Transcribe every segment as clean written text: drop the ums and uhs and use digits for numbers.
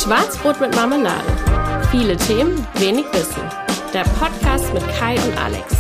Schwarzbrot mit Marmelade. Viele Themen, wenig Wissen. Der Podcast mit Kai und Alex.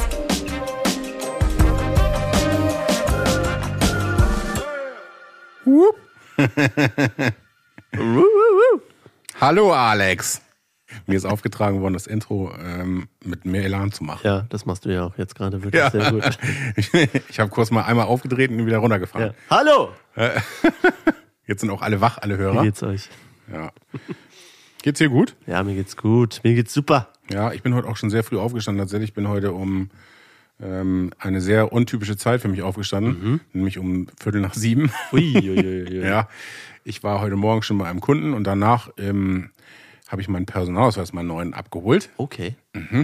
Hallo Alex. Mir ist aufgetragen worden, das Intro mit mehr Elan zu machen. Ja, das machst du ja auch jetzt gerade wirklich sehr gut. Ich habe kurz mal einmal aufgedreht und wieder runtergefahren. Ja. Hallo! Jetzt sind auch alle wach, alle Hörer. Wie geht's euch? Ja. Geht's dir gut? Ja, mir geht's gut. Mir geht's super. Ja, ich bin heute auch schon sehr früh aufgestanden. Tatsächlich bin heute um eine sehr untypische Zeit für mich aufgestanden, nämlich um 6:45. Ui. Ja, ich war heute Morgen schon bei einem Kunden und danach habe ich meinen Personalausweis, meinen neuen, abgeholt. Okay.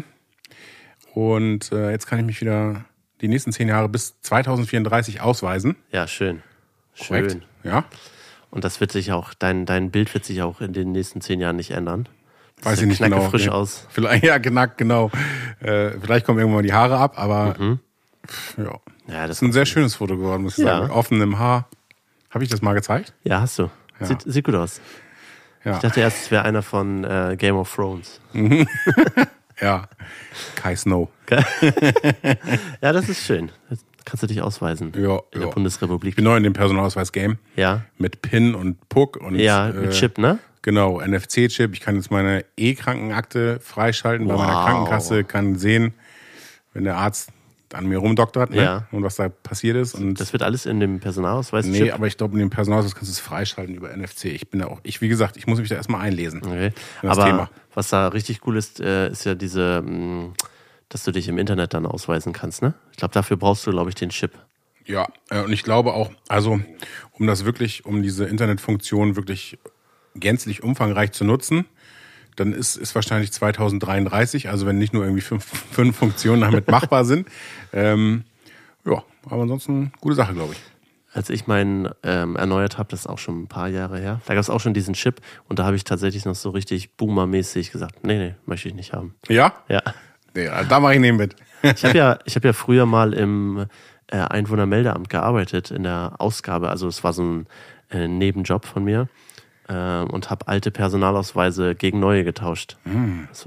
Und jetzt kann ich mich wieder die nächsten 10 Jahre bis 2034 ausweisen. Ja, schön. Korrekt. Schön. Ja. Und das wird sich auch, dein Bild wird sich auch in den nächsten 10 Jahren nicht ändern. Weiß ich nicht genau. Frisch aus. Vielleicht, ja, knackt, genau. Vielleicht kommen irgendwann die Haare ab, aber Ja, das ist ein sehr schönes Foto geworden, muss ich sagen. Mit offenem Haar. Habe ich das mal gezeigt? Ja, hast du. Ja. Sieht gut aus. Ja. Ich dachte erst, es wäre einer von Game of Thrones. Ja. Kai Snow. Ja, das ist schön. Jetzt kannst du dich ausweisen Ja, in der Bundesrepublik. Ich bin neu in dem Personalausweis-Game. Ja. Mit PIN und Puck und Mit Chip, ne? Genau, NFC-Chip. Ich kann jetzt meine E-Krankenakte freischalten bei meiner Krankenkasse, kann sehen, wenn der Arzt an mir rumdoktert, ne? Ja. Und was da passiert ist. Und Das wird alles in dem Personalausweis-Chip? nee, aber ich glaube, in dem Personalausweis kannst du es freischalten über NFC. Wie gesagt, ich muss mich da erstmal einlesen. Okay. Das Aber Thema. was da richtig cool ist, ist ja diese, dass du dich im Internet dann ausweisen kannst, ne? Ich glaube, dafür brauchst du, glaube ich, den Chip. Ja, und ich glaube auch, also um diese Internetfunktion wirklich gänzlich umfangreich zu nutzen, dann ist wahrscheinlich 2033, also wenn nicht nur irgendwie fünf Funktionen damit machbar sind. Ja, aber ansonsten gute Sache, glaube ich. Als ich meinen erneuert habe, das ist auch schon ein paar Jahre her, da gab es auch schon diesen Chip und da habe ich tatsächlich noch so richtig boomermäßig gesagt, nee, möchte ich nicht haben. Ja? Ja. Nee, da mache ich neben mit. Ich hab ja früher mal im Einwohnermeldeamt gearbeitet, in der Ausgabe, also es war so ein Nebenjob von mir und habe alte Personalausweise gegen neue getauscht. Das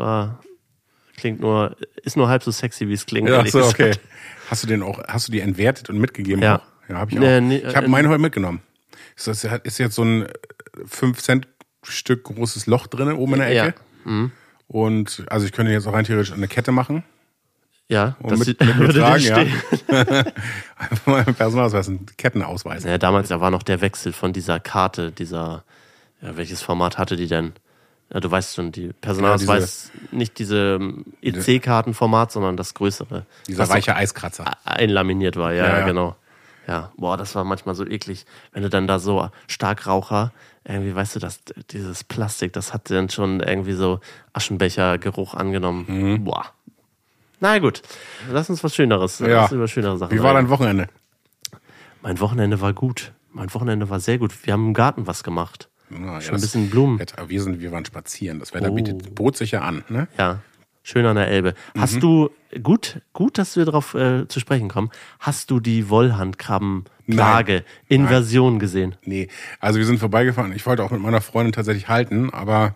ist nur halb so sexy, wie es klingt. Ja, so, gesagt. okay. Hast du die entwertet und mitgegeben? Ja. Auch? Ja, habe ich auch. Nee, Ich habe meinen heute mitgenommen. Ist jetzt so ein 5-Cent-Stück großes Loch drin oben in der Ecke. Ja. Und also ich könnte jetzt auch rein theoretisch eine Kette machen. Ja, Und das mit würde tragen, dir ja. stehen. Einfach mal einen Personalausweis, einen Kettenausweis. Ja, damals, da war noch der Wechsel von dieser Karte, welches Format hatte die denn? Ja, du weißt schon, die Personalausweis, nicht diese EC-Kartenformat, sondern das größere. Dieser weiche Eiskratzer. Einlaminiert war, ja, Ja. genau. Ja, boah, das war manchmal so eklig, wenn du dann da so Starkraucher, irgendwie, weißt du, dieses Plastik, das hat dann schon irgendwie so Aschenbecher-Geruch angenommen. Boah. Na gut, lass uns was Schöneres, lass uns über schönere Sachen Wie war reden. dein Wochenende? Mein Wochenende war gut. Mein Wochenende war sehr gut. Wir haben im Garten was gemacht. Ja, Schon ein bisschen Blumen. Wir waren spazieren. Das Wetter bot sich ja an, ne? Ja, schön an der Elbe. Hast du, gut, dass wir darauf zu sprechen kommen, hast du die Wollhandkrabbenplage in Version gesehen? Nee, also wir sind vorbeigefahren. Ich wollte auch mit meiner Freundin tatsächlich halten, aber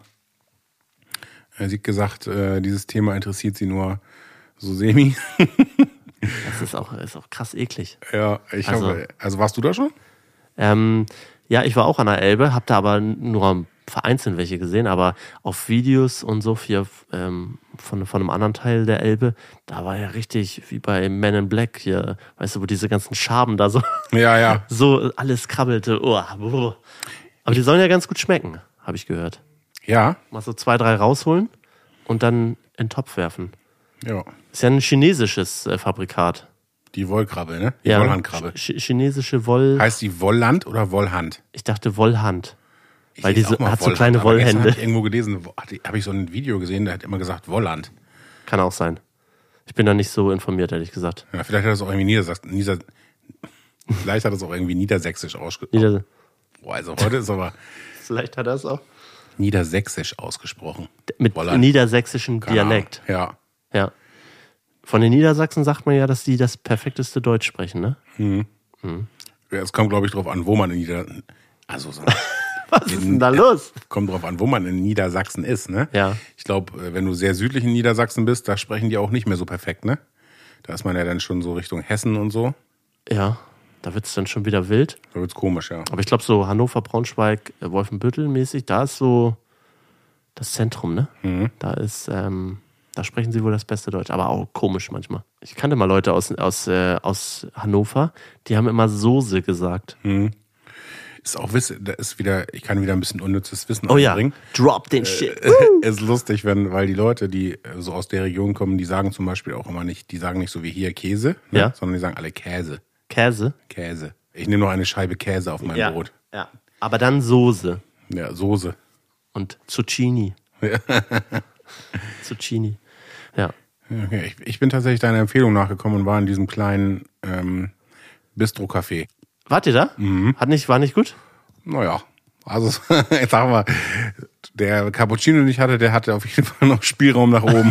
sie hat gesagt, dieses Thema interessiert sie nur so semi. Das ist auch krass eklig. Ja, also warst du da schon? Ja, ich war auch an der Elbe, hab da aber nur vereinzelt welche gesehen, aber auf Videos und so hier von einem anderen Teil der Elbe, da war ja richtig wie bei Men in Black hier, weißt du, wo diese ganzen Schaben da so, Ja. so alles krabbelte. Oh. Aber die sollen ja ganz gut schmecken, habe ich gehört. Ja. Mal so 2, 3 rausholen und dann in den Topf werfen. Ja. Ist ja ein chinesisches Fabrikat. Die Wollkrabbe, ne? Die Wollhandkrabbe. Chinesische Woll... Heißt die Wollland oder Wollhand? Ich dachte Wollhand. Weil lese diese auch mal hat so Wollhand, kleine aber gestern Wollhände. habe ich irgendwo gelesen, habe ich so ein Video gesehen, der hat immer gesagt Wollland. Kann auch sein. Ich bin da nicht so informiert, ehrlich gesagt. Ja, vielleicht hat das auch irgendwie vielleicht hat das auch irgendwie niedersächsisch ausgesprochen. Boah, also heute ist aber Vielleicht hat er es auch. niedersächsisch ausgesprochen. Mit Wollhand. niedersächsischem Keine Ahnung. Dialekt. Ja. Ja. Von den Niedersachsen sagt man ja, dass die das perfekteste Deutsch sprechen, ne? Ja, es kommt, glaube ich, drauf an, wo man in Also so Was ist denn da los? Kommt drauf an, wo man in Niedersachsen ist, ne? Ja. Ich glaube, wenn du sehr südlich in Niedersachsen bist, da sprechen die auch nicht mehr so perfekt, ne? Da ist man ja dann schon so Richtung Hessen und so. Ja, da wird es dann schon wieder wild. Da wird's komisch, ja. Aber ich glaube, so Hannover, Braunschweig, Wolfenbüttel mäßig, da ist so das Zentrum, ne? Da ist, da sprechen sie wohl das beste Deutsch, aber auch komisch manchmal. Ich kannte mal Leute aus Hannover, die haben immer Soße gesagt. Ist auch da ist wieder, ich kann wieder ein bisschen unnützes Wissen Oh ja, einbringen. drop den Shit. Ist lustig, weil die Leute, die so aus der Region kommen, die sagen zum Beispiel auch immer nicht, die sagen nicht so wie hier Käse, ne? Ja. Sondern die sagen alle Käse. Käse? Käse. Ich nehme noch eine Scheibe Käse auf mein Brot. Ja. Aber dann Soße Ja, Soße. und Zucchini. Ja. Zucchini. Ja. Okay. Ich bin tatsächlich deiner Empfehlung nachgekommen und war in diesem kleinen Bistro-Café. Wart ihr da? War nicht gut? Naja, also ich sag mal, der Cappuccino, den ich hatte, der hatte auf jeden Fall noch Spielraum nach oben.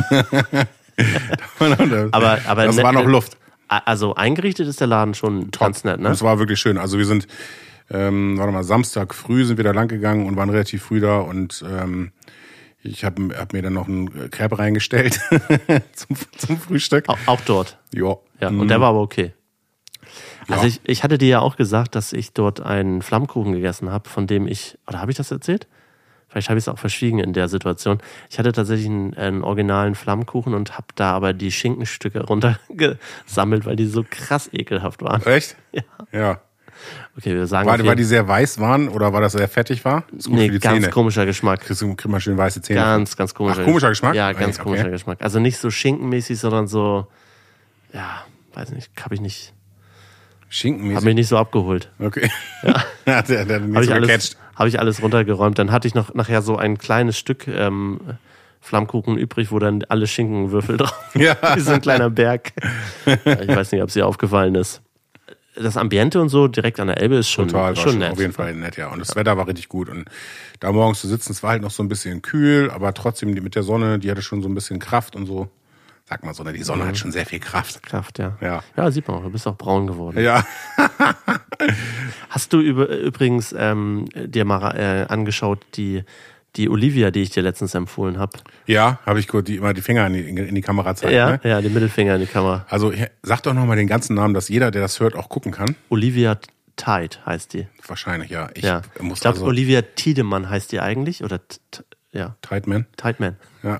Aber das war noch Luft. Also eingerichtet ist der Laden schon ganz nett, ne? Und es war wirklich schön. Also wir sind, Samstag früh sind wir da lang gegangen und waren relativ früh da und ich hab mir dann noch einen Crepe reingestellt zum Frühstück. Auch dort. Ja. Ja, und der war aber okay. Ja. Also ich hatte dir ja auch gesagt, dass ich dort einen Flammkuchen gegessen habe, von dem oder habe ich das erzählt? Vielleicht habe ich es auch verschwiegen in der Situation. Ich hatte tatsächlich einen originalen Flammkuchen und habe da aber die Schinkenstücke runtergesammelt, weil die so krass ekelhaft waren. Echt? Ja. Ja. Okay, wir sagen War die sehr weiß waren oder war das sehr fettig war? Das ist gut für die ganz Zähne. komischer Geschmack. Kriegst mal schön weiße Zähne. Ganz komischer. Ach, komischer Geschmack? Ja, ganz Okay. komischer Geschmack. Also nicht so schinkenmäßig, sondern so, ja, weiß nicht, habe mich nicht so abgeholt. Okay. Ja. der hat nicht so gecatcht. Habe ich alles runtergeräumt. Dann hatte ich noch nachher so ein kleines Stück Flammkuchen übrig, wo dann alle Schinkenwürfel drauf. Ja. Wie so ein kleiner Berg. Ich weiß nicht, ob es dir aufgefallen ist. Das Ambiente und so direkt an der Elbe ist schon, Total, schon nett. Auf jeden Fall nett, ja. Und das Wetter war richtig gut. Und da morgens zu sitzen, es war halt noch so ein bisschen kühl, aber trotzdem mit der Sonne, die hatte schon so ein bisschen Kraft und so. Sag mal so, die Sonne hat schon sehr viel Kraft. Kraft, ja. Ja. Ja, sieht man auch. Du bist auch braun geworden. Ja. Hast du übrigens dir mal angeschaut, die Olivia, die ich dir letztens empfohlen habe? Ja, habe ich kurz immer die Finger in die Kamera zeigt. Ja, ne? ja, den Mittelfinger in die Kamera. Also sag doch nochmal den ganzen Namen, dass jeder, der das hört, auch gucken kann. Olivia Tide heißt die. Wahrscheinlich, ja. Ich glaube, Olivia Tiedemann heißt die eigentlich. Oder Tideman? Tideman. Ja.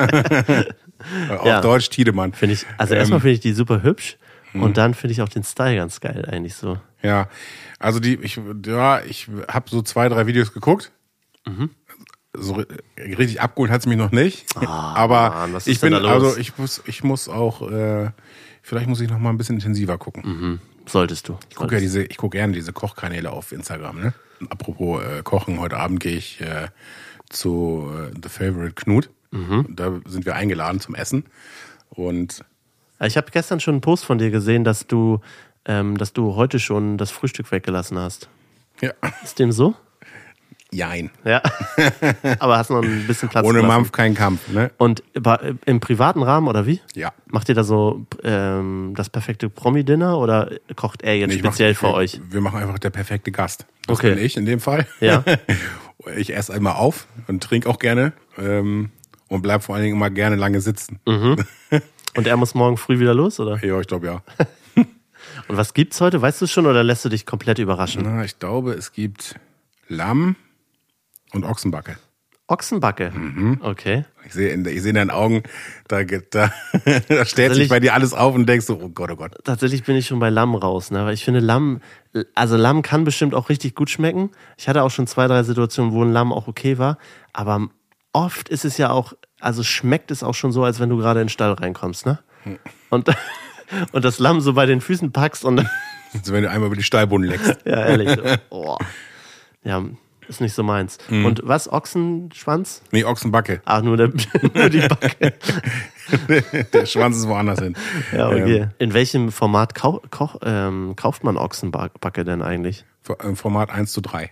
Auf Deutsch Tiedemann. Erstmal finde ich die super hübsch und dann finde ich auch den Style ganz geil eigentlich so. Ja, also ich habe so 2, 3 Videos geguckt. So richtig abgeholt hat es mich noch nicht. Aber Mann, was ich ist denn bin, da los? also ich muss auch, vielleicht muss ich noch mal ein bisschen intensiver gucken. Solltest du. Ich gucke gerne diese Kochkanäle auf Instagram, ne? Und apropos Kochen, heute Abend gehe ich zu The Favorite Knut. Da sind wir eingeladen zum Essen. Und Ich habe gestern schon einen Post von dir gesehen, dass du heute schon das Frühstück weggelassen hast. ja, Ist dem so? jein. Ja. Aber hast noch ein bisschen Platz Ohne gelassen. Mampf kein Kampf, ne? Und im privaten Rahmen oder wie? Ja. Macht ihr da so das perfekte Promi-Dinner oder kocht er jetzt Nee, speziell für euch? Wir machen einfach der perfekte Gast. Das Okay. bin ich in dem Fall. Ja. Ich esse einmal auf und trinke auch gerne und bleib vor allen Dingen immer gerne lange sitzen. Und er muss morgen früh wieder los, oder? Ja, ich glaube ja. Und was gibt's heute? Weißt du schon oder lässt du dich komplett überraschen? Na, ich glaube, es gibt Lamm und Ochsenbacke. Ochsenbacke. Okay. Ich sehe in deinen Augen, da stellt sich bei dir alles auf und denkst so, oh Gott, oh Gott. Tatsächlich bin ich schon bei Lamm raus, ne? Weil ich finde Lamm kann bestimmt auch richtig gut schmecken. Ich hatte auch schon 2, 3 Situationen, wo ein Lamm auch okay war. Aber oft ist es ja auch, also schmeckt es auch schon so, als wenn du gerade in den Stall reinkommst, ne? Und das Lamm so bei den Füßen packst und Also wenn du einmal über die Stallboden leckst. ja, ehrlich. So. Oh. Ja, ist nicht so meins. Und was? Ochsenschwanz? Nee, Ochsenbacke. Ach, nur die Backe. Der Schwanz ist woanders hin. Ja, okay. In welchem Format kauft man Ochsenbacke denn eigentlich? Format 1:3.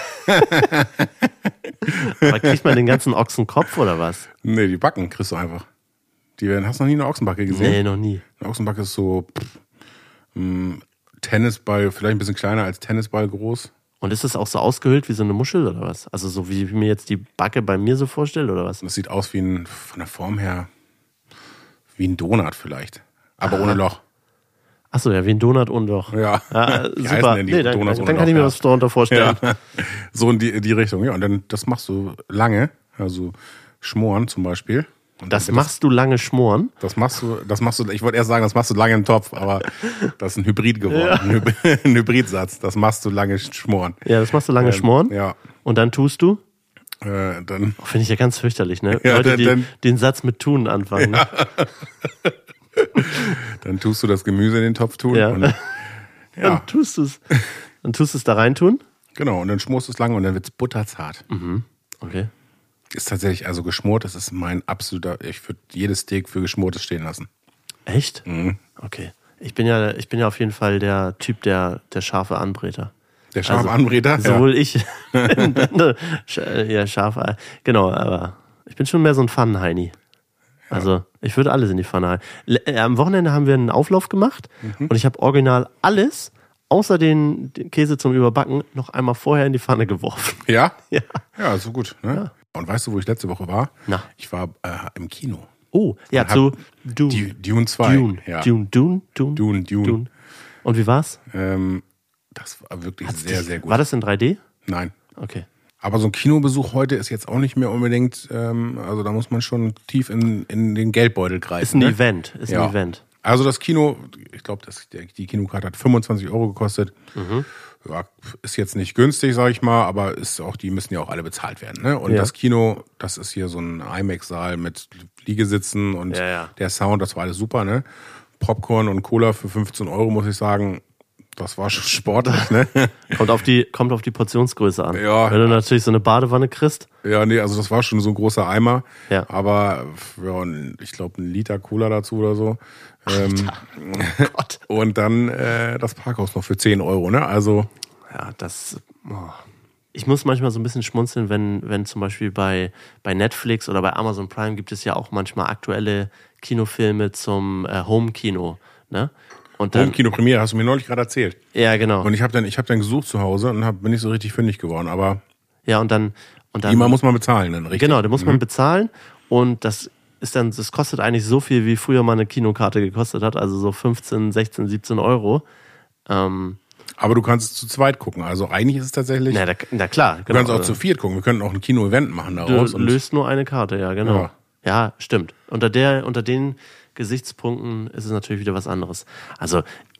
Aber kriegt man den ganzen Ochsenkopf oder was? Nee, die Backen kriegst du einfach. Hast du noch nie eine Ochsenbacke gesehen? Nee, noch nie. Eine Ochsenbacke ist so Tennisball, vielleicht ein bisschen kleiner als Tennisball groß. Und ist das auch so ausgehöhlt wie so eine Muschel oder was? Also so wie ich mir jetzt die Backe bei mir so vorstelle oder was? Das sieht aus von der Form her wie ein Donut vielleicht, aber ohne Loch. Achso, ja, wie ein Donut und Loch. Ja, wie super. Nee, dann kann ich mir was darunter vorstellen. Ja. So in die Richtung, ja. Und dann das machst du lange, also schmoren zum Beispiel. Und das machst du lange schmoren? Das machst du, ich wollte erst sagen, das machst du lange im Topf, aber das ist ein Hybrid geworden, ein Hybridsatz. Das machst du lange schmoren. Ja, das machst du lange schmoren? Ja. Und dann tust du? Dann finde ich ja ganz fürchterlich, ne? Ja, Leute, die den Satz mit tun anfangen. Ja. Dann tust du das Gemüse in den Topf tun. Ja. Und, dann tust du es da rein tun? Genau, und dann schmorst du es lange und dann wird es butterzart. Mhm. Okay. Ist tatsächlich also geschmort, das ist mein absoluter, ich würde jedes Steak für Geschmortes stehen lassen. Echt? Mhm. Okay. Ich bin ja auf jeden Fall der Typ, der scharfe Anbräter. Der scharfe Anbräter? Sowohl ich. Ja, scharfe. Genau, aber ich bin schon mehr so ein Pfannenheini. Also, ich würde alles in die Pfanne halten. Am Wochenende haben wir einen Auflauf gemacht und ich habe original alles, außer den Käse zum Überbacken, noch einmal vorher in die Pfanne geworfen. Ja? Ja. Ja, so gut. Ne? Ja. Und weißt du, wo ich letzte Woche war? Na. Ich war im Kino. Oh, ja, zu Dune. Dune 2. Dune. Ja. Dune. Und wie war's? Das war wirklich sehr, sehr gut. War das in 3D? Nein. Okay. Aber so ein Kinobesuch heute ist jetzt auch nicht mehr unbedingt, also da muss man schon tief in den Geldbeutel greifen. Ist ein Event. Ein Event. Also das Kino, ich glaube, die Kinokarte hat 25 € gekostet. Mhm. Ja, ist jetzt nicht günstig, sage ich mal, aber die müssen ja auch alle bezahlt werden. Ne? Und das Kino, das ist hier so ein IMAX-Saal mit Liegesitzen und der Sound, das war alles super. Ne? Popcorn und Cola für 15 €, muss ich sagen. Das war schon sportlich, ne? Kommt auf die Portionsgröße an. Ja. Wenn du natürlich so eine Badewanne kriegst. Ja, nee, also das war schon so ein großer Eimer. Ja. Aber ich glaube, 1 Liter Cola dazu oder so. Gott. Und dann das Parkhaus noch für 10 €, ne? Also. Ja, ich muss manchmal so ein bisschen schmunzeln, wenn zum Beispiel bei Netflix oder bei Amazon Prime gibt es ja auch manchmal aktuelle Kinofilme zum Home-Kino, ne? Home-Kino-Premiere, hast du mir neulich gerade erzählt. Ja, genau. Und ich habe dann gesucht zu Hause und bin nicht so richtig fündig geworden, aber. Ja, und dann immer muss man bezahlen, dann richtig. Genau, da muss man bezahlen und das kostet eigentlich so viel, wie früher mal eine Kinokarte gekostet hat, also so 15, 16, 17 €. Aber du kannst es zu zweit gucken, also eigentlich ist es tatsächlich. Na klar. Genau. Du kannst auch zu viert gucken, wir könnten auch ein Kino-Event machen daraus. Du löst nur eine Karte, ja, genau. Ja, stimmt. Unter den Gesichtspunkten ist es natürlich wieder was anderes. Also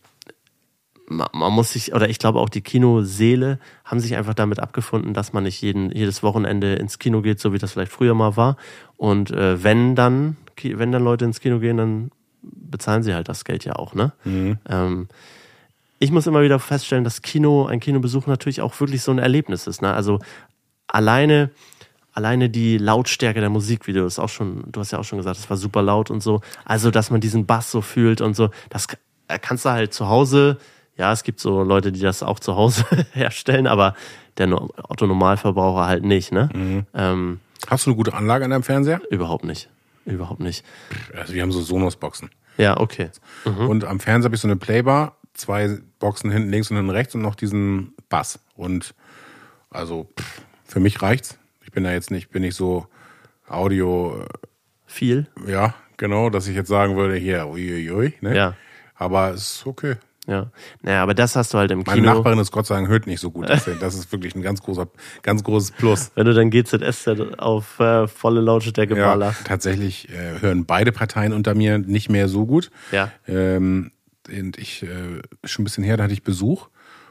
man muss sich, oder ich glaube auch die Kinosäle haben sich einfach damit abgefunden, dass man nicht jedes Wochenende ins Kino geht, so wie das vielleicht früher mal war. Und wenn dann Leute ins Kino gehen, dann bezahlen sie halt das Geld ja auch, ne? Mhm. Ich muss immer wieder feststellen, dass ein Kinobesuch natürlich auch wirklich so ein Erlebnis ist, ne? Also alleine die Lautstärke der Musik, du hast ja auch schon gesagt, das war super laut und so. Also, dass man diesen Bass so fühlt und so, das kannst du halt zu Hause, ja, es gibt so Leute, die das auch zu Hause herstellen, aber der Otto-Normalverbraucher halt nicht, ne? Mhm. Hast du eine gute Anlage an deinem Fernseher? Überhaupt nicht. Also, wir haben so Sonos-Boxen. Ja, okay. Mhm. Und am Fernseher habe ich so eine Playbar, 2 Boxen hinten links und hinten rechts und noch diesen Bass. Und also, für mich reicht's. Ich bin nicht so Audio. Viel? Ja, genau, dass ich jetzt sagen würde, hier, uiuiui, ne? Ja. Aber es ist okay. Ja. Naja, aber das hast du halt im Kino. Meine Nachbarin ist Gott sei Dank hört nicht so gut. Das ist wirklich ein ganz großes Plus. Wenn du dann GZSZ auf volle Lautstärke ballerst. Tatsächlich hören beide Parteien unter mir nicht mehr so gut. Ja. Und ich, schon ein bisschen her, da hatte ich Besuch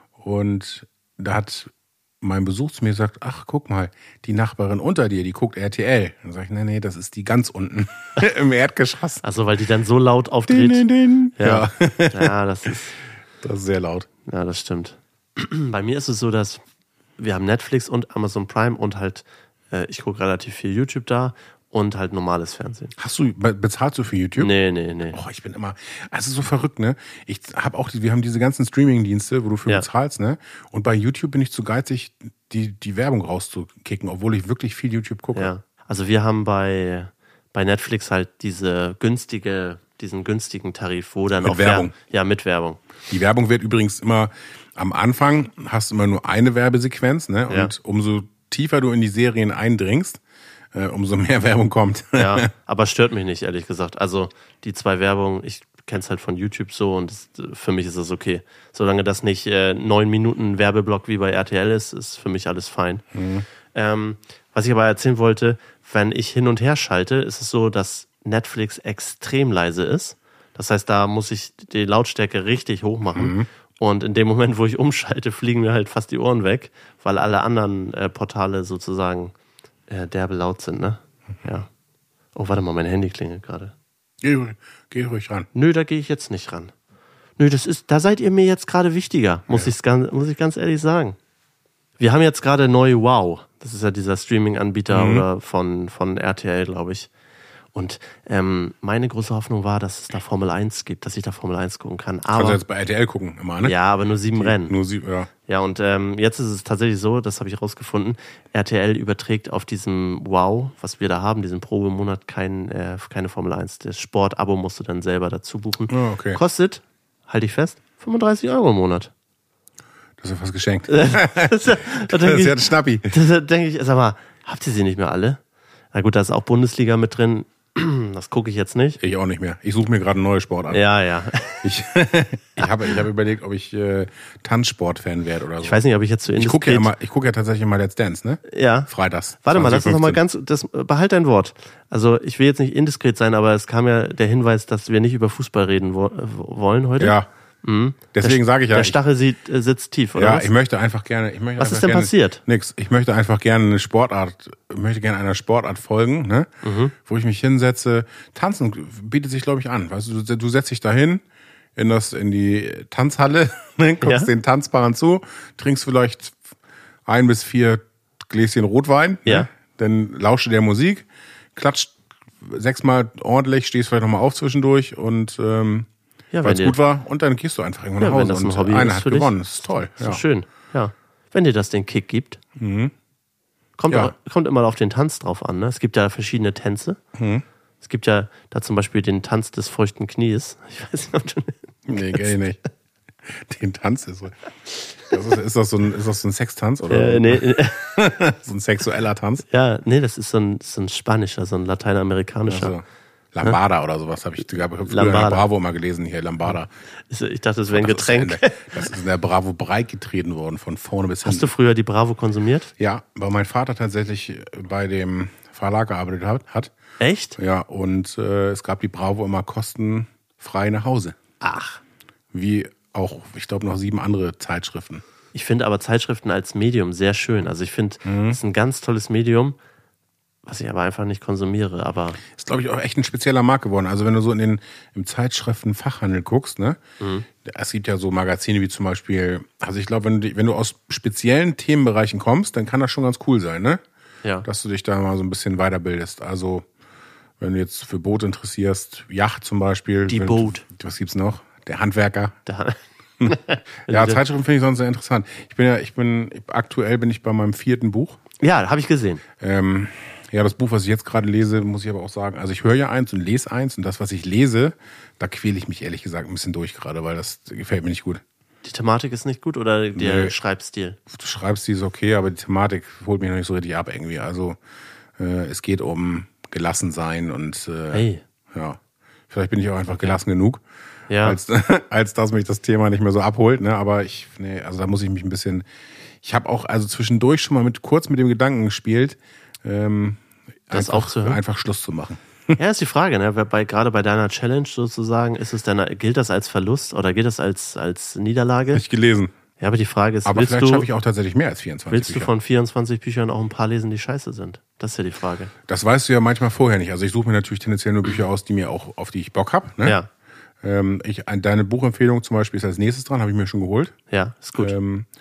und da hat mein Besuch zu mir gesagt, ach, guck mal, die Nachbarin unter dir, die guckt RTL. Dann sage ich, nee, das ist die ganz unten im Erdgeschoss. Achso, weil die dann so laut aufdreht. Ja. Ja, das ist sehr laut. Ja, das stimmt. Bei mir ist es so, dass wir haben Netflix und Amazon Prime und halt, ich gucke relativ viel YouTube da und halt normales Fernsehen. Bezahlst du für YouTube? Nee. Oh, ich bin immer, es ist so verrückt, ne? Wir haben diese ganzen Streaming-Dienste, wo du für bezahlst, ne? Und bei YouTube bin ich zu geizig, die Werbung rauszukicken, obwohl ich wirklich viel YouTube gucke. Ja, also wir haben bei Netflix halt diesen günstigen Tarif, wo dann mit auch Werbung. Mit Werbung. Die Werbung wird übrigens immer am Anfang hast du immer nur eine Werbesequenz, ne? Und Ja. umso tiefer du in die Serien eindringst, umso mehr Werbung kommt. Ja, aber stört mich nicht, ehrlich gesagt. Also die 2 Werbungen, ich kenne es halt von YouTube so und für mich ist es okay. Solange das nicht 9 Minuten Werbeblock wie bei RTL ist für mich alles fein. Was ich aber erzählen wollte, wenn ich hin und her schalte, ist es so, dass Netflix extrem leise ist. Das heißt, da muss ich die Lautstärke richtig hoch machen. Und in dem Moment, wo ich umschalte, fliegen mir halt fast die Ohren weg, weil alle anderen Portale sozusagen derbe laut sind, ne? Ja. Oh, warte mal, mein Handy klingelt gerade. Geh ruhig ran. Nö, da gehe ich jetzt nicht ran. Nö, da seid ihr mir jetzt gerade wichtiger, muss ich ganz ehrlich sagen. Wir haben jetzt gerade neu Wow. Das ist ja dieser Streaming-Anbieter oder von RTL, glaube ich. Und meine große Hoffnung war, dass es da Formel 1 gibt, dass ich da Formel 1 gucken kann. Kannst du Aber jetzt bei RTL gucken, immer, ne? ja, aber nur 7 Rennen. Nur 7, ja. Ja, und jetzt ist es tatsächlich so, das habe ich rausgefunden, RTL überträgt auf diesem Wow, was wir da haben, diesen Probemonat, keine Formel 1. Das Sport-Abo musst du dann selber dazu buchen. Oh, okay. Kostet, halte ich fest, 35 € im Monat. Das ist ja fast geschenkt. Da Das denke ist ja ich, ein Schnappi. da denk ich, sag mal, habt ihr sie nicht mehr alle? Na gut, da ist auch Bundesliga mit drin. Das gucke ich jetzt nicht. Ich auch nicht mehr. Ich suche mir gerade eine neue Sportart. Ja. Ich habe überlegt, ob ich Tanzsport-Fan werde oder so. Ich weiß nicht, ob ich jetzt so Ich indiskret... gucke ja tatsächlich mal Let's Dance, ne? Ja. Freitags. Warte mal, lass uns nochmal 20:15. behalt dein Wort. Also ich will jetzt nicht indiskret sein, aber es kam ja der Hinweis, dass wir nicht über Fußball reden wollen heute. Ja. Deswegen sage ich ja. Der Stachel sitzt tief, oder Ja, was? ich möchte einfach gerne. Was ist denn passiert? Nix. Ich möchte einfach gerne einer Sportart folgen, ne? Wo ich mich hinsetze. Tanzen bietet sich, glaube ich, an. Weißt du setzt dich dahin in die Tanzhalle, ne? Guckst den Tanzpaaren zu, trinkst vielleicht 1 bis 4 Gläschen Rotwein, Ja. ne? Dann lausche der Musik, klatscht 6-mal ordentlich, stehst vielleicht nochmal auf zwischendurch und Ja, weil es dir- gut war und dann gehst du einfach irgendwann Ja, nach Hause wenn das ein und Hobby einer ist hat für dich. gewonnen. Das ist toll. So Ja. schön, ja. Wenn dir das den Kick gibt. Kommt immer auf den Tanz drauf an. Ne? Es gibt ja verschiedene Tänze. Es gibt ja da zum Beispiel den Tanz des feuchten Knies. Ich weiß nicht, ob du... Nee, kenn ich nicht. Den Tanz ist so. Ist das so ein Sextanz oder nee, so ein sexueller Tanz? ja, nee, das ist so ein spanischer, so ein lateinamerikanischer. Also, Lambada oder sowas habe ich früher in der Lambada. Bravo mal gelesen, hier Lambada. Ich dachte, das wäre ein Getränk. Das ist in der Bravo breit getreten worden, von vorne bis Hast hinten. du früher die Bravo konsumiert? Ja, weil mein Vater tatsächlich bei dem Verlag gearbeitet hat. Echt? Ja, und es gab die Bravo immer kostenfrei nach Hause. Ach. Wie auch, ich glaube, noch 7 andere Zeitschriften. Ich finde aber Zeitschriften als Medium sehr schön. Also ich finde, es ist ein ganz tolles Medium, was ich aber einfach nicht konsumiere. Aber Ist, glaube ich, auch echt ein spezieller Markt geworden. Also wenn du so im Zeitschriftenfachhandel guckst, ne? Es gibt ja so Magazine wie zum Beispiel, also ich glaube, wenn du aus speziellen Themenbereichen kommst, dann kann das schon ganz cool sein, ne? ja. Dass du dich da mal so ein bisschen weiterbildest. Also wenn du jetzt für Boot interessierst, Yacht zum Beispiel. Die Boot. Was gibt's noch? Der Handwerker. Da, Ja, Zeitschriften finde ich sonst sehr interessant. Aktuell bin ich bei meinem 4. Buch. ja, habe ich gesehen. Ja, das Buch, was ich jetzt gerade lese, muss ich aber auch sagen, also ich höre ja eins und lese eins und das, was ich lese, da quäle ich mich ehrlich gesagt ein bisschen durch gerade, weil das gefällt mir nicht gut. Die Thematik ist nicht gut oder der Nee. Schreibstil? Du schreibst, die ist okay, aber die Thematik holt mich noch nicht so richtig ab irgendwie. Also es geht um Gelassensein und Hey. ja, vielleicht bin ich auch einfach gelassen genug, Ja. als dass mich das Thema nicht mehr so abholt, ne? Aber also da muss ich mich ein bisschen. Ich habe auch also zwischendurch schon mal kurz mit dem Gedanken gespielt, Das aufzuhören? einfach Schluss zu machen. Ja, ist die Frage, ne? Gerade bei deiner Challenge sozusagen, gilt das als Verlust oder gilt das als Niederlage? Nicht gelesen. Ja, aber die Frage ist, Aber vielleicht schaffe ich auch tatsächlich mehr als 24 willst du Bücher. von 24 Büchern auch ein paar lesen, die scheiße sind? Das ist ja die Frage. Das weißt du ja manchmal vorher nicht. Also ich suche mir natürlich tendenziell nur Bücher aus, auf die ich Bock habe. Ne? Ja, Deine Buchempfehlung zum Beispiel ist als nächstes dran, habe ich mir schon geholt. ja, ist gut.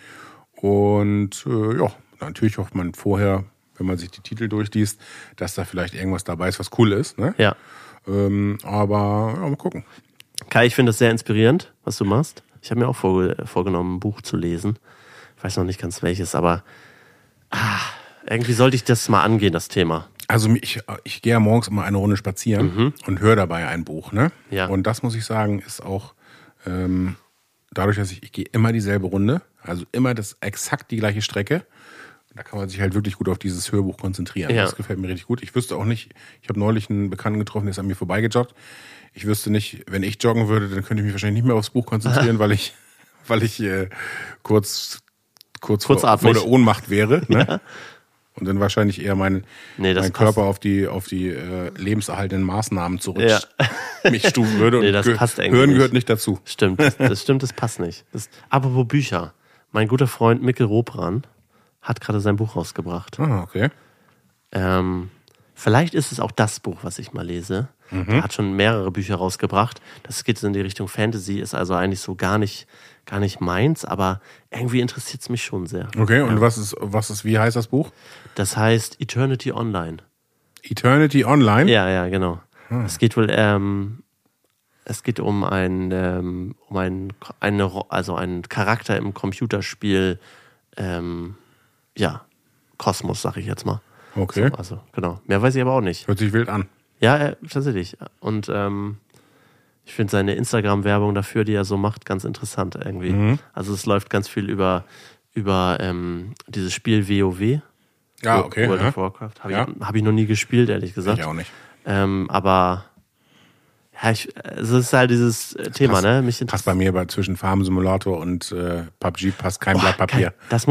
Ja, natürlich hofft man vorher, wenn man sich die Titel durchliest, dass da vielleicht irgendwas dabei ist, was cool ist. Ne? Ja. Aber ja, mal gucken. Kai, ich finde das sehr inspirierend, was du machst. Ich habe mir auch vorgenommen, ein Buch zu lesen. Ich weiß noch nicht ganz welches, aber irgendwie sollte ich das mal angehen, das Thema. Also ich gehe ja morgens immer eine Runde spazieren und höre dabei ein Buch. Ne? Ja. Und das muss ich sagen, ist auch dadurch, dass ich gehe immer dieselbe Runde, also immer exakt die gleiche Strecke. Da kann man sich halt wirklich gut auf dieses Hörbuch konzentrieren. Ja. Das gefällt mir richtig gut. Ich wüsste auch nicht, ich habe neulich einen Bekannten getroffen, der ist an mir vorbeigejoggt. Ich wüsste nicht, wenn ich joggen würde, dann könnte ich mich wahrscheinlich nicht mehr aufs Buch konzentrieren, weil ich kurz vor der Ohnmacht wäre. Ne? Ja. Und dann wahrscheinlich eher mein Körper auf die lebenserhaltenden Maßnahmen mich stufen würde. Nee, das passt eigentlich Hören nicht. Gehört nicht dazu. Stimmt, das passt nicht. Apropos Bücher. Mein guter Freund Mikkel Robran hat gerade sein Buch rausgebracht. Ah, okay. Vielleicht ist es auch das Buch, was ich mal lese. Er hat schon mehrere Bücher rausgebracht. Das geht in die Richtung Fantasy, ist also eigentlich so gar nicht meins, aber irgendwie interessiert es mich schon sehr. Okay, und wie heißt das Buch? Das heißt Eternity Online. Eternity Online? Ja, genau. Es geht wohl, es geht um einen Charakter im Computerspiel, Kosmos, sag ich jetzt mal. Okay. So, also, genau. Mehr weiß ich aber auch nicht. Hört sich wild an. Ja, tatsächlich. Und ich finde seine Instagram-Werbung dafür, die er so macht, ganz interessant irgendwie. Also es läuft ganz viel über dieses Spiel WoW. Ja, okay. World of Warcraft. Hab ich noch nie gespielt, ehrlich gesagt. Ich auch nicht. Aber ja, es ist halt dieses Thema, ne? Mich passt bei mir zwischen Farm Simulator und PUBG passt kein Blatt Papier.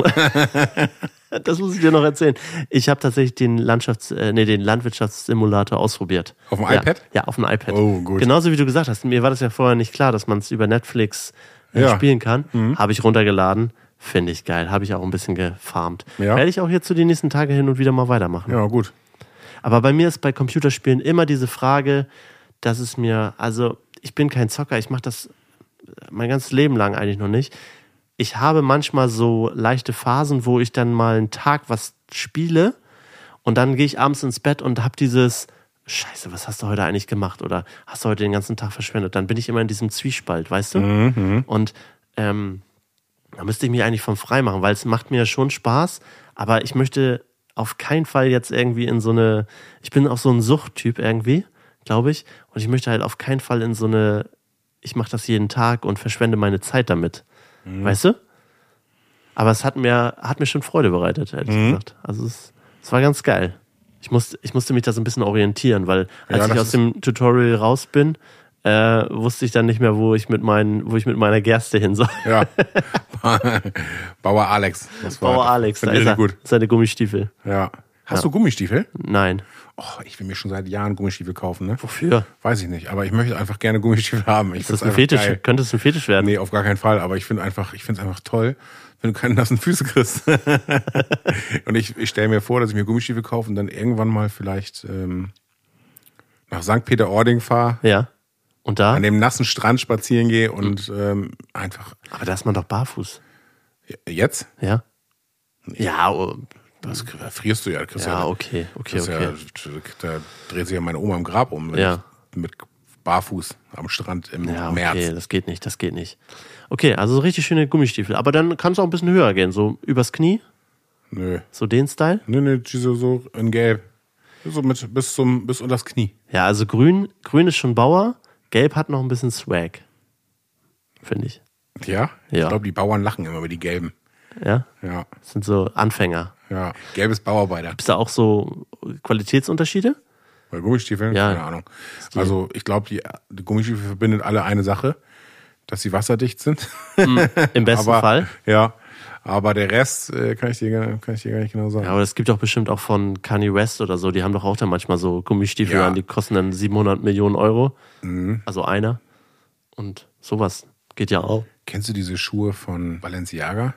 Das muss ich dir noch erzählen. Ich habe tatsächlich den Landwirtschaftssimulator ausprobiert. Auf dem iPad? Ja, auf dem iPad. Oh, gut. Genauso wie du gesagt hast. Mir war das ja vorher nicht klar, dass man es über Netflix spielen kann. Habe ich runtergeladen. Finde ich geil. Habe ich auch ein bisschen gefarmt. Ja. Werde ich auch jetzt so die nächsten Tage hin und wieder mal weitermachen. Ja, gut. Aber bei mir ist bei Computerspielen immer diese Frage, dass es mir, also ich bin kein Zocker, ich mache das mein ganzes Leben lang eigentlich noch nicht. Ich habe manchmal so leichte Phasen, wo ich dann mal einen Tag was spiele und dann gehe ich abends ins Bett und habe dieses Scheiße, was hast du heute eigentlich gemacht oder hast du heute den ganzen Tag verschwendet? Dann bin ich immer in diesem Zwiespalt, weißt du? Und da müsste ich mich eigentlich von frei machen, weil es macht mir schon Spaß, aber ich möchte auf keinen Fall jetzt irgendwie ich bin auch so ein Suchttyp irgendwie, glaube ich, und ich möchte halt auf keinen Fall ich mache das jeden Tag und verschwende meine Zeit damit. Weißt du? Aber es hat mir schon Freude bereitet, ehrlich gesagt. Also es war ganz geil. Ich musste mich da so ein bisschen orientieren, weil als ich aus dem Tutorial raus bin, wusste ich dann nicht mehr, wo ich mit meiner Gerste hin soll. Ja. Bauer Alex. Bauer Alex, da ist er. Gut. Seine Gummistiefel. Ja. Hast du Gummistiefel? Nein. Oh, ich will mir schon seit Jahren Gummistiefel kaufen, ne? Wofür? Weiß ich nicht, aber ich möchte einfach gerne Gummistiefel haben. Ist das ein Fetisch? Geil. Könnte es ein Fetisch werden? Nee, auf gar keinen Fall, aber ich finde es einfach toll, wenn du keine nassen Füße kriegst. Und ich stelle mir vor, dass ich mir Gummistiefel kaufe und dann irgendwann mal vielleicht nach St. Peter-Ording fahre. Ja. Und da? An dem nassen Strand spazieren gehe und einfach. Aber da ist man doch barfuß. Jetzt? Ja. Ja, das frierst du ja. Okay. Da dreht sich ja meine Oma im Grab um. Mit barfuß am Strand im März. Okay, das geht nicht. Okay, also so richtig schöne Gummistiefel. Aber dann kann es auch ein bisschen höher gehen. So übers Knie? Nö. So den Style? Nö, so in Gelb. So bis unter das Knie. Ja, also grün ist schon Bauer. Gelb hat noch ein bisschen Swag. Finde ich. Ja? Ich glaube, die Bauern lachen immer über die Gelben. Ja? Ja. Das sind so Anfänger. Ja, gelbes Bauarbeiter. Gibt es da auch so Qualitätsunterschiede? Bei Gummistiefeln? Ja. Keine Ahnung. Also ich glaube, die Gummistiefel verbindet alle eine Sache, dass sie wasserdicht sind. Im besten Fall. Ja, aber der Rest kann ich dir gar nicht genau sagen. Ja, aber es gibt doch bestimmt auch von Kanye West oder so, die haben doch auch dann manchmal so Gummistiefel an, die kosten dann 700 Millionen Euro. Also einer. Und sowas geht ja auch. Kennst du diese Schuhe von Balenciaga?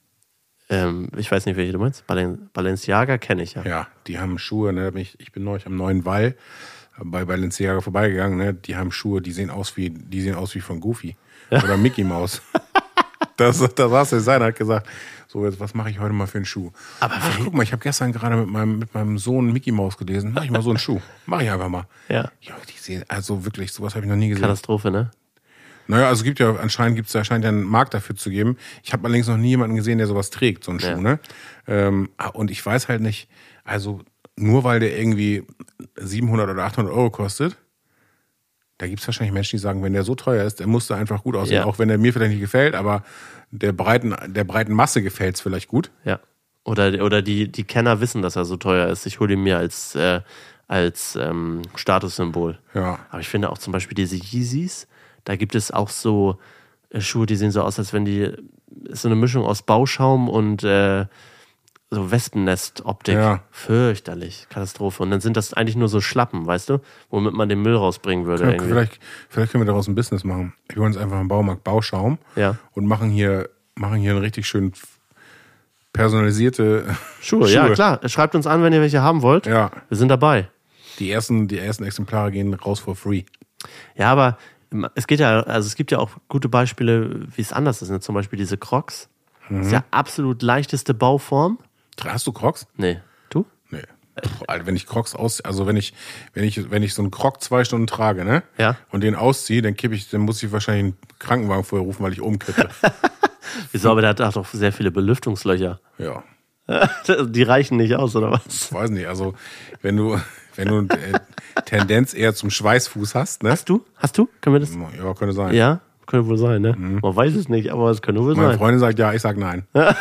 Ich weiß nicht, welche du meinst. Balenciaga kenne ich ja. Ja, die haben Schuhe, ne? Ich bin neulich am Neuen Wall bei Balenciaga vorbeigegangen, ne? Die haben Schuhe, die sehen aus wie von Goofy. Ja. Oder Mickey Mouse. Da saß der Designer, hat gesagt, so, jetzt, was mache ich heute mal für einen Schuh? Aber guck mal, ich habe gestern gerade mit meinem Sohn Mickey Mouse gelesen. Mach ich mal so einen Schuh. Mach ich einfach mal. Ja. Die sehen, also wirklich, sowas habe ich noch nie gesehen. Katastrophe, ne? Naja, also scheint ja einen Markt dafür zu geben. Ich habe allerdings noch nie jemanden gesehen, der sowas trägt, so einen Schuh, ne? Und ich weiß halt nicht, also nur weil der irgendwie 700 oder 800 Euro kostet, Da gibt es wahrscheinlich Menschen, die sagen, wenn der so teuer ist, der muss da einfach gut aussehen. Ja. Auch wenn der mir vielleicht nicht gefällt, aber der breiten Masse gefällt es vielleicht gut. Ja. Oder die Kenner wissen, dass er so teuer ist. Ich hole ihn mir als Statussymbol. Ja. Aber ich finde auch zum Beispiel diese Yeezys, da gibt es auch so Schuhe, die sehen so aus, als wenn ist so eine Mischung aus Bauschaum und so Wespennest-Optik. Ja. Fürchterlich. Katastrophe. Und dann sind das eigentlich nur so Schlappen, weißt du? Womit man den Müll rausbringen würde. Vielleicht können wir daraus ein Business machen. Wir holen uns einfach im Baumarkt Bauschaum und machen hier einen richtig schön personalisierte Schuhe. Ja, klar. Schreibt uns an, wenn ihr welche haben wollt. Ja. Wir sind dabei. Die ersten Exemplare gehen raus for free. Ja, aber es gibt ja auch gute Beispiele, wie es anders ist. Ne? Zum Beispiel diese Crocs. Das ist ja absolut leichteste Bauform. Hast du Crocs? Nee. Du? Nee. Alter, wenn ich Crocs wenn ich so einen Croc 2 Stunden trage, ne? Ja. Und den ausziehe, dann muss ich wahrscheinlich einen Krankenwagen vorher rufen, weil ich umkippe. Wieso, aber der hat doch sehr viele Belüftungslöcher. Ja. Die reichen nicht aus, oder was? Weiß nicht, also wenn du Tendenz eher zum Schweißfuß hast, ne? Hast du? Können wir das? Ja, könnte sein. Ja, könnte wohl sein, ne? Man weiß es nicht, aber es könnte wohl Meine sein. Freundin sagt ja, ich sag nein.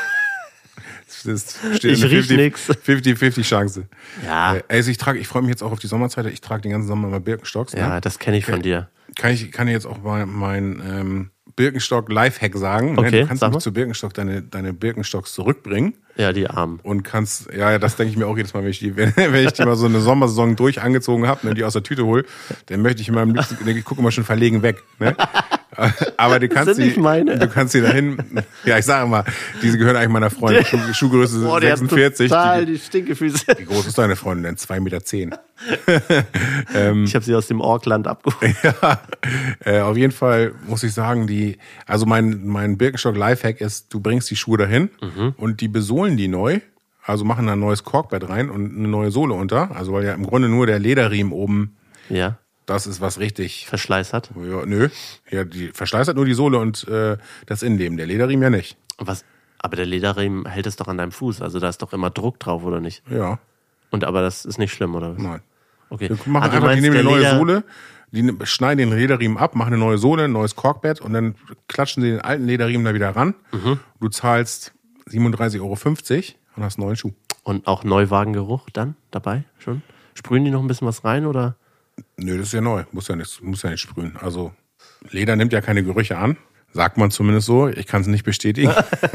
Ich riech nix. 50-50 Chance. Ja. Also ich freue mich jetzt auch auf die Sommerzeit. Ich trage den ganzen Sommer mal Birkenstocks. Ne? Ja, das kenne ich von dir. Kann ich jetzt auch mal mein Birkenstock-Lifehack sagen. Okay, Ne? Du kannst sag mal. nämlich zu Birkenstock deine Birkenstocks zurückbringen. Ja, die Armen. Und kannst, ja, das denke ich mir auch jedes Mal, wenn ich die mal so eine Sommersaison durch angezogen habe, ne, die aus der Tüte hole, dann möchte ich immer am liebsten, ich gucke immer schon verlegen weg. Ne? Aber du kannst du kannst die dahin, ja, ich sage mal, diese gehören eigentlich meiner Freundin, Schuhgröße 46. Total die Stinkefüße. Wie groß ist deine Freundin denn? 2,10 Meter. Ich habe sie aus dem Orkland abgeholt. Ja, auf jeden Fall muss ich sagen, also mein Birkenstock Lifehack ist, du bringst die Schuhe dahin und die besohlen die neu, also machen da ein neues Korkbett rein und eine neue Sohle unter, also weil ja im Grunde nur der Lederriemen oben, Ja. das ist was richtig. Verschleiß hat. Ja, nö, ja, die Verschleiß hat nur die Sohle und das Innenleben, der Lederriemen ja nicht. Aber der Lederriemen hält es doch an deinem Fuß, also da ist doch immer Druck drauf, oder nicht? Ja, Aber das ist nicht schlimm, oder was? nein. Okay. Die machen du einfach, die meinst, nehmen eine der neue Sohle, die schneiden den Lederriemen ab, machen eine neue Sohle, ein neues Korkbett und dann klatschen sie den alten Lederriemen da wieder ran. Du zahlst 37,50 Euro und hast einen neuen Schuh. Und auch Neuwagengeruch dann dabei schon? Sprühen die noch ein bisschen was rein, oder? Nö, das ist ja neu. Muss ja nicht sprühen. Also Leder nimmt ja keine Gerüche an. Sagt man zumindest so. Ich kann es nicht bestätigen.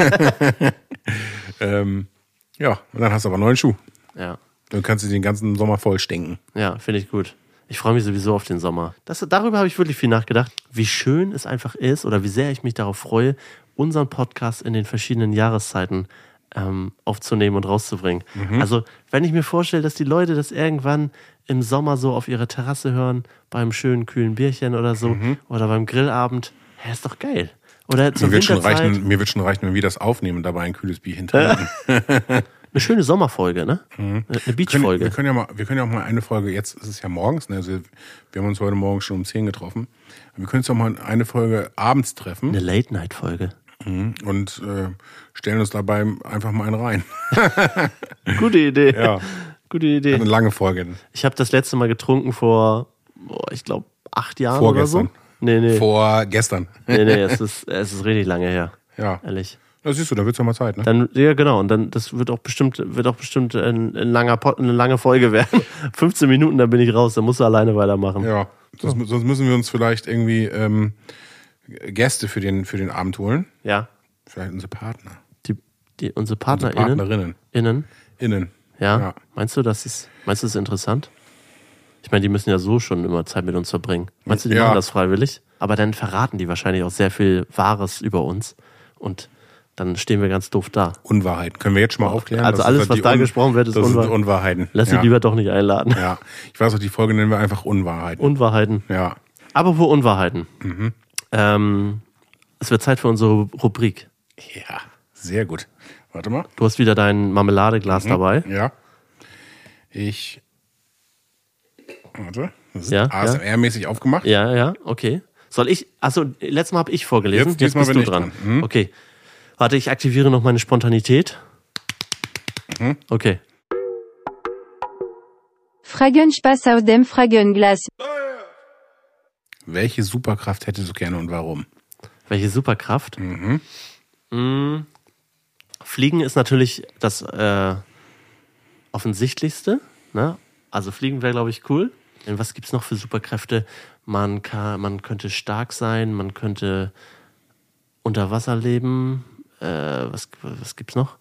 Ja, und dann hast du aber einen neuen Schuh. Ja. Dann kannst du den ganzen Sommer voll stinken. Ja, finde ich gut. Ich freue mich sowieso auf den Sommer. Darüber habe ich wirklich viel nachgedacht, wie schön es einfach ist oder wie sehr ich mich darauf freue, unseren Podcast in den verschiedenen Jahreszeiten aufzunehmen und rauszubringen. Also, wenn ich mir vorstelle, dass die Leute das irgendwann im Sommer so auf ihrer Terrasse hören, beim schönen kühlen Bierchen oder so, oder beim Grillabend, ist doch geil. Oder zur Mir wird schon Winterzeit. reichen, wenn wir das aufnehmen und dabei ein kühles Bier hinterher. Eine schöne Sommerfolge, ne? Eine Beachfolge. Wir können ja auch mal eine Folge, jetzt ist es ja morgens, ne? Also wir haben uns heute Morgen schon um 10 getroffen. Wir können uns auch mal eine Folge abends treffen. Eine Late-Night-Folge. Und stellen uns dabei einfach mal einen rein. Gute Idee. Ja. Gute Idee. Eine lange Folge. Ich habe das letzte Mal getrunken vor, ich glaube, 8 Jahren Vorgestern. oder so. Nee. Vorgestern. Nee, es ist richtig lange her. Ja. Ehrlich. Das siehst du, da wird's ja mal Zeit, ne? Dann, ja, genau. Und dann, das wird auch bestimmt eine lange Folge werden. 15 Minuten, dann bin ich raus. Dann musst du alleine weitermachen. Ja. Sonst müssen wir uns vielleicht irgendwie Gäste für den Abend holen. Ja. Vielleicht unsere Partner. Unsere Unsere PartnerInnen. Innen. Ja. Ja. Meinst du, das ist interessant? Ich meine, die müssen ja so schon immer Zeit mit uns verbringen. Meinst du, die Ja. machen das freiwillig? Aber dann verraten die wahrscheinlich auch sehr viel Wahres über uns. Und dann stehen wir ganz doof da. Unwahrheiten. Können wir jetzt schon mal aufklären? Also Das alles, ist was die da gesprochen wird, ist das sind Unwahrheit. Unwahrheiten. Lass sie ja. lieber doch nicht einladen. Ja. Ich weiß auch, die Folge nennen wir einfach Unwahrheiten. Unwahrheiten. Ja. Apropos Unwahrheiten. Es wird Zeit für unsere Rubrik. Ja. Sehr gut. Warte mal. Du hast wieder dein Marmeladeglas dabei. Ja. Warte. Das ist Ja, ASMR-mäßig aufgemacht. Ja, okay. Soll ich? Achso, letztes Mal habe ich vorgelesen. Jetzt diesmal bist bin du ich dran. dran. Okay. Warte, ich aktiviere noch meine Spontanität. Okay. Fragenspaß aus dem Fragenglas. Welche Superkraft hättest du gerne und warum? Welche Superkraft? Fliegen ist natürlich das offensichtlichste. Ne? Also Fliegen wäre, glaube ich, cool. Und was gibt es noch für Superkräfte? Man könnte stark sein, man könnte unter Wasser leben. Was gibt's noch?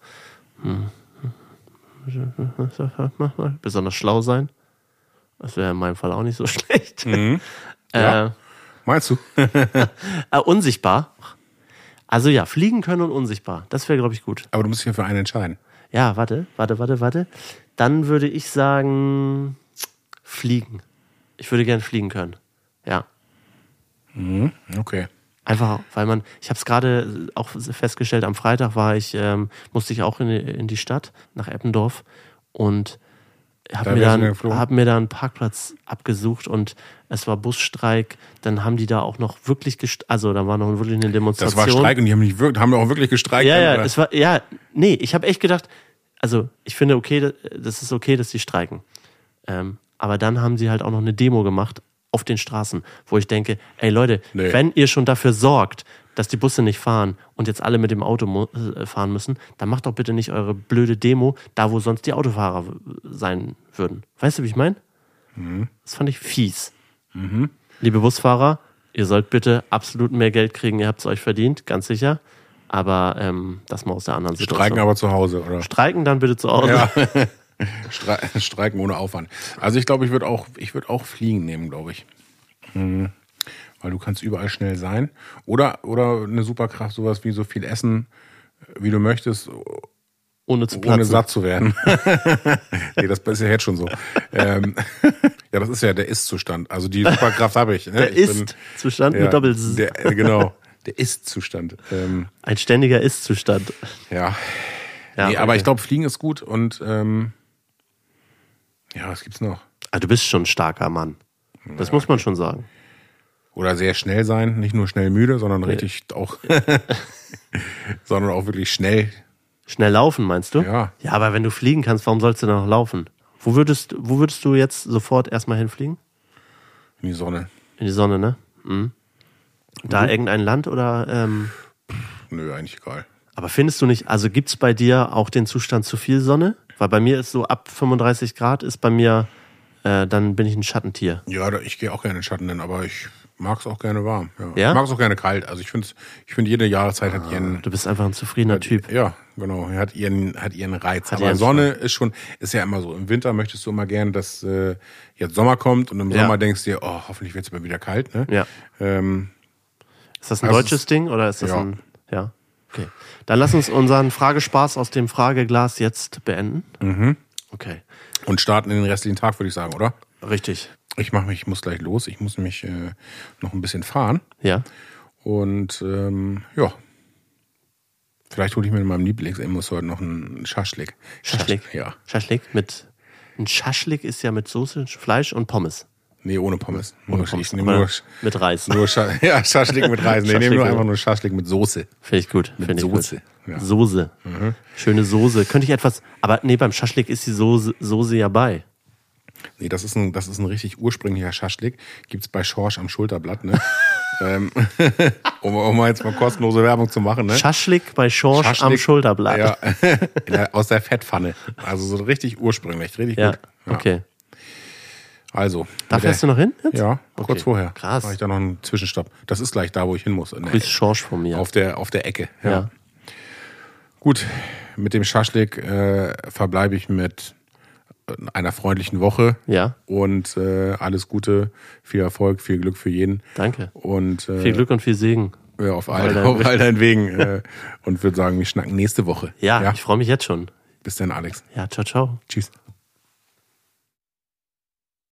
Besonders schlau sein. Das wäre in meinem Fall auch nicht so schlecht. Ja. Meinst du? Unsichtbar. Also ja, fliegen können und unsichtbar. Das wäre, glaube ich, gut. Aber du musst dich ja für einen entscheiden. Ja, warte. Dann würde ich sagen, fliegen. Ich würde gerne fliegen können. Ja. Okay. Einfach, weil ich habe es gerade auch festgestellt, am Freitag musste ich auch in die Stadt, nach Eppendorf und habe mir da einen Parkplatz abgesucht und es war Busstreik, dann haben die da auch noch wirklich da war noch wirklich eine Demonstration. Das war Streik und die haben auch wirklich gestreikt. Ich habe echt gedacht, also ich finde okay, das ist okay, dass die streiken. Aber dann haben sie halt auch noch eine Demo gemacht auf den Straßen, wo ich denke, ey Leute, wenn ihr schon dafür sorgt, dass die Busse nicht fahren und jetzt alle mit dem Auto fahren müssen, dann macht doch bitte nicht eure blöde Demo da, wo sonst die Autofahrer sein würden. Weißt du, wie ich meine? Das fand ich fies. Liebe Busfahrer, ihr sollt bitte absolut mehr Geld kriegen, ihr habt es euch verdient, ganz sicher. Aber das mal aus der anderen Situation. Streiken aber zu Hause, oder? Streiken dann bitte zu Hause. Ja. Streiken ohne Aufwand. Also ich glaube, ich würde auch Fliegen nehmen, glaube ich. Weil du kannst überall schnell sein. Oder eine Superkraft, sowas wie so viel essen, wie du möchtest, ohne satt zu werden. Nee, das ist ja jetzt schon so. Ja, das ist ja der Ist-Zustand. Also die Superkraft habe ich. Ne? Der Ist-Zustand mit Doppel-S. Genau, der Ist-Zustand. Ein ständiger Ist-Zustand. Ja. Nee, okay. Aber ich glaube, Fliegen ist gut und was gibt's noch? Also du bist schon ein starker Mann. Das muss man schon sagen. Oder sehr schnell sein, nicht nur schnell müde, sondern richtig auch, sondern auch wirklich schnell. Schnell laufen, meinst du? Ja. Ja, aber wenn du fliegen kannst, warum sollst du dann noch laufen? Wo würdest du jetzt sofort erstmal hinfliegen? In die Sonne. In die Sonne, ne? Da irgendein Land oder? Nö, eigentlich egal. Aber findest du nicht, also gibt's bei dir auch den Zustand zu viel Sonne? Weil bei mir ist so ab 35 Grad ist bei mir, dann bin ich ein Schattentier. Ja, ich gehe auch gerne in den Schatten, aber ich mag es auch gerne warm. Ja? Ich mag es auch gerne kalt. Also ich finde jede Jahreszeit hat ihren... Du bist einfach ein zufriedener Typ. Ja, genau. Hat ihren Reiz. Aber Sonne ist ja immer so. Im Winter möchtest du immer gerne, dass jetzt Sommer kommt und im Sommer denkst du dir, oh, hoffentlich wird es mal wieder kalt. Ne? Ja. Ist das ein deutsches Ding oder ist das ein... Ja. Okay. Dann lass uns unseren Fragespaß aus dem Frageglas jetzt beenden. Okay. Und starten in den restlichen Tag, würde ich sagen, oder? Richtig. Ich muss gleich los. Ich muss nämlich noch ein bisschen fahren. Ja. Und vielleicht hole ich mir in meinem Lieblingsimbiss heute noch einen Schaschlik. Schaschlik? Ja. Ein Schaschlik ist ja mit Soße, Fleisch und Pommes. Nee, ohne Pommes. Ich nehme nur mit Reis. Schaschlik mit Reis. Nee, ich nehme einfach nur Schaschlik mit Soße. Finde ich gut. Mit Soße. Ja. Soße. Schöne Soße. Könnte ich etwas, aber nee, beim Schaschlik ist die Soße ja bei. Nee, das ist ein richtig ursprünglicher Schaschlik. Gibt's bei Schorsch am Schulterblatt, ne? um jetzt mal kostenlose Werbung zu machen, ne? Schaschlik bei Schorsch am Schulterblatt. Ja. Aus der Fettpfanne. Also so richtig ursprünglich. Richtig gut. Ja. Okay. Also. Da fährst du noch hin jetzt? Ja, kurz vorher. Krass. Mache ich da noch einen Zwischenstopp. Das ist gleich da, wo ich hin muss. Grüß Schorsch von mir. Auf der Ecke. Ja. Gut, mit dem Schaschlik verbleibe ich mit einer freundlichen Woche. Ja. Und alles Gute, viel Erfolg, viel Glück für jeden. Danke. Und viel Glück und viel Segen. Ja, auf all deinen Wegen. Und würde sagen, wir schnacken nächste Woche. Ja, ich freue mich jetzt schon. Bis dann, Alex. Ja, ciao, ciao. Tschüss.